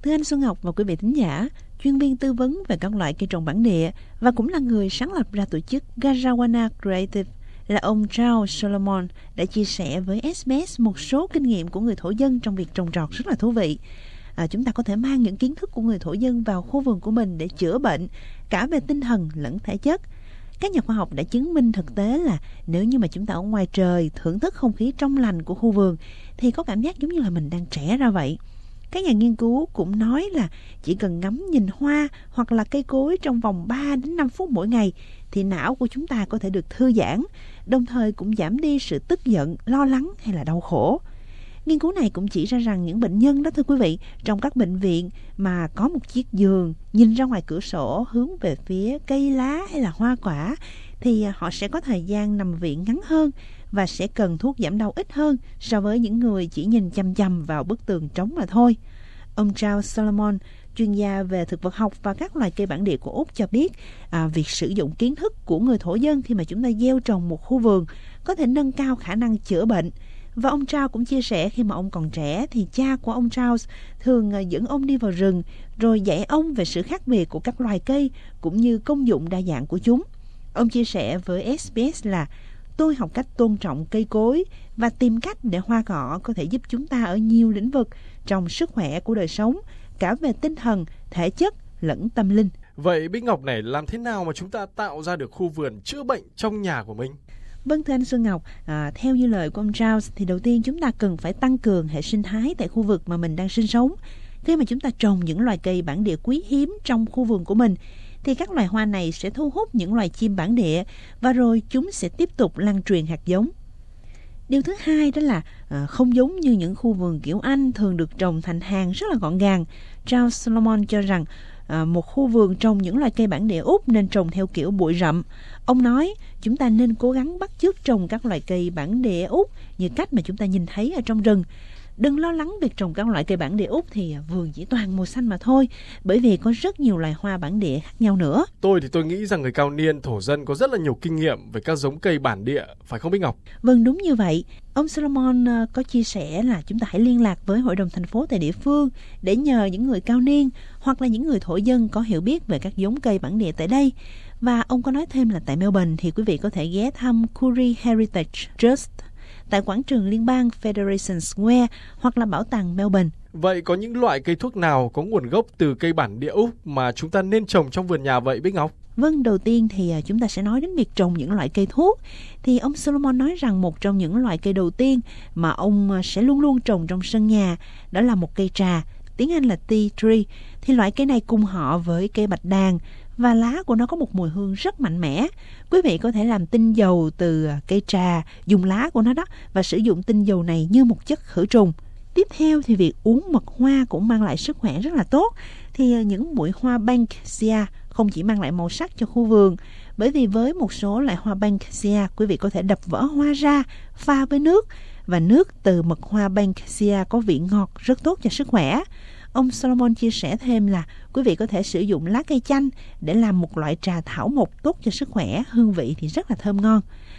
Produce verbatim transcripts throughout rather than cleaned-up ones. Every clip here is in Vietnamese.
Thưa anh Xuân Ngọc và quý vị thính giả, chuyên viên tư vấn về các loại cây trồng bản địa và cũng là người sáng lập ra tổ chức Gajawana Creative là ông Charles Solomon đã chia sẻ với ét bê ét một số kinh nghiệm của người thổ dân trong việc trồng trọt rất là thú vị. À, chúng ta có thể mang những kiến thức của người thổ dân vào khu vườn của mình để chữa bệnh cả về tinh thần lẫn thể chất. Các nhà khoa học đã chứng minh thực tế là nếu như mà chúng ta ở ngoài trời thưởng thức không khí trong lành của khu vườn thì có cảm giác giống như là mình đang trẻ ra vậy. Các nhà nghiên cứu cũng nói là chỉ cần ngắm nhìn hoa hoặc là cây cối trong vòng ba đến năm phút mỗi ngày thì não của chúng ta có thể được thư giãn, đồng thời cũng giảm đi sự tức giận, lo lắng hay là đau khổ. Nghiên cứu này cũng chỉ ra rằng những bệnh nhân đó thưa quý vị, trong các bệnh viện mà có một chiếc giường nhìn ra ngoài cửa sổ hướng về phía cây lá hay là hoa quả thì họ sẽ có thời gian nằm viện ngắn hơn và sẽ cần thuốc giảm đau ít hơn so với những người chỉ nhìn chằm chằm vào bức tường trống mà thôi. Ông Charles Solomon, chuyên gia về thực vật học và các loài cây bản địa của Úc cho biết à, việc sử dụng kiến thức của người thổ dân khi mà chúng ta gieo trồng một khu vườn có thể nâng cao khả năng chữa bệnh. Và ông Charles cũng chia sẻ khi mà ông còn trẻ thì cha của ông Charles thường dẫn ông đi vào rừng rồi dạy ông về sự khác biệt của các loài cây cũng như công dụng đa dạng của chúng. Ông chia sẻ với ét bê ét là tôi học cách tôn trọng cây cối và tìm cách để hoa cỏ có thể giúp chúng ta ở nhiều lĩnh vực trong sức khỏe của đời sống, cả về tinh thần, thể chất lẫn tâm linh. Vậy Bích Ngọc này, làm thế nào mà chúng ta tạo ra được khu vườn chữa bệnh trong nhà của mình? Vâng thưa anh Xuân Ngọc, à, theo như lời của ông Charles thì đầu tiên chúng ta cần phải tăng cường hệ sinh thái tại khu vực mà mình đang sinh sống. Khi mà chúng ta trồng những loài cây bản địa quý hiếm trong khu vườn của mình thì các loài hoa này sẽ thu hút những loài chim bản địa và rồi chúng sẽ tiếp tục lan truyền hạt giống. Điều thứ hai đó là à, không giống như những khu vườn kiểu Anh thường được trồng thành hàng rất là gọn gàng. Charles Solomon cho rằng à, một khu vườn trồng những loài cây bản địa Úc nên trồng theo kiểu bụi rậm. Ông nói chúng ta nên cố gắng bắt chước trồng các loài cây bản địa Úc như cách mà chúng ta nhìn thấy ở trong rừng. Đừng lo lắng việc trồng các loại cây bản địa Úc thì vườn chỉ toàn màu xanh mà thôi, bởi vì có rất nhiều loài hoa bản địa khác nhau nữa. Tôi thì tôi nghĩ rằng người cao niên thổ dân có rất là nhiều kinh nghiệm về các giống cây bản địa, phải không Bích Ngọc? Vâng, đúng như vậy. Ông Solomon có chia sẻ là chúng ta hãy liên lạc với hội đồng thành phố tại địa phương để nhờ những người cao niên hoặc là những người thổ dân có hiểu biết về các giống cây bản địa tại đây. Và ông có nói thêm là tại Melbourne thì quý vị có thể ghé thăm Koori Heritage Trust tại quảng trường liên bang Federation Square hoặc là bảo tàng Melbourne. Vậy có những loại cây thuốc nào có nguồn gốc từ cây bản địa Úc mà chúng ta nên trồng trong vườn nhà vậy Bích Ngọc? Vâng, đầu tiên thì chúng ta sẽ nói đến việc trồng những loại cây thuốc. Thì ông Solomon nói rằng một trong những loại cây đầu tiên mà ông sẽ luôn luôn trồng trong sân nhà đó là một cây trà, tiếng Anh là tea tree. Thì loại cây này cùng họ với cây bạch đàn và lá của nó có một mùi hương rất mạnh mẽ. Quý vị có thể làm tinh dầu từ cây trà, dùng lá của nó đó và sử dụng tinh dầu này như một chất khử trùng. Tiếp theo thì việc uống mật hoa cũng mang lại sức khỏe rất là tốt. Thì những bụi hoa banksia không chỉ mang lại màu sắc cho khu vườn, bởi vì với một số loại hoa banksia, quý vị có thể đập vỏ hoa ra, pha với nước và nước từ mật hoa banksia có vị ngọt rất tốt cho sức khỏe. Ông Solomon chia sẻ thêm là quý vị có thể sử dụng lá cây chanh để làm một loại trà thảo mộc tốt cho sức khỏe, hương vị thì rất là thơm ngon.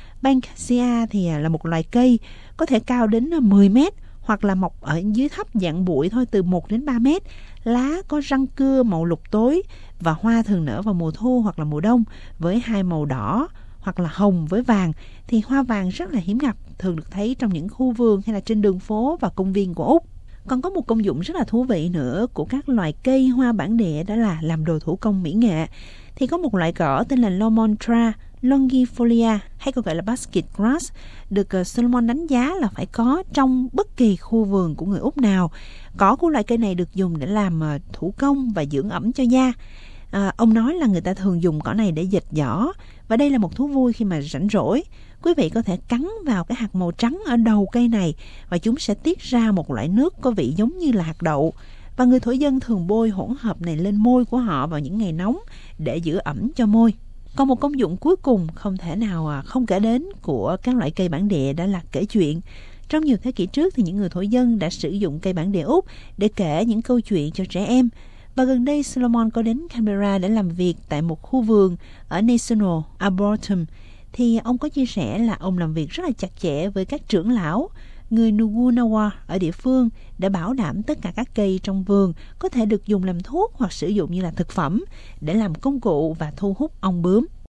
Banksia thì là một loài cây có thể cao đến mười mét hoặc là mọc ở dưới thấp dạng bụi thôi từ một đến ba mét. Lá có răng cưa màu lục tối và hoa thường nở vào mùa thu hoặc là mùa đông với hai màu đỏ hoặc là hồng với vàng. Thì hoa vàng rất là hiếm gặp, thường được thấy trong những khu vườn hay là trên đường phố và công viên của Úc. Còn có một công dụng rất là thú vị nữa của các loài cây hoa bản địa đó là làm đồ thủ công mỹ nghệ. Thì có một loại cỏ tên là Lomontra longifolia hay còn gọi là basket grass được Solomon đánh giá là phải có trong bất kỳ khu vườn của người Úc nào. Cỏ của loại cây này được dùng để làm thủ công và dưỡng ẩm cho da. À, ông nói là người ta thường dùng cỏ này để dệt giỏ và đây là một thú vui khi mà rảnh rỗi. Quý vị có thể cắn vào cái hạt màu trắng ở đầu cây này và chúng sẽ tiết ra một loại nước có vị giống như là hạt đậu. Và người thổ dân thường bôi hỗn hợp này lên môi của họ vào những ngày nóng để giữ ẩm cho môi. Còn một công dụng cuối cùng không thể nào không kể đến của các loại cây bản địa đó là kể chuyện. Trong nhiều thế kỷ trước thì những người thổ dân đã sử dụng cây bản địa Úc để kể những câu chuyện cho trẻ em. Và gần đây Solomon có đến Canberra để làm việc tại một khu vườn ở National Arboretum. Thì ông có chia sẻ là ông làm việc rất là chặt chẽ với các trưởng lão. người Ngunawa ở địa phương đã bảo đảm tất cả các cây trong vườn có thể được dùng làm thuốc hoặc sử dụng như là thực phẩm để làm công cụ và thu hút ong bướm.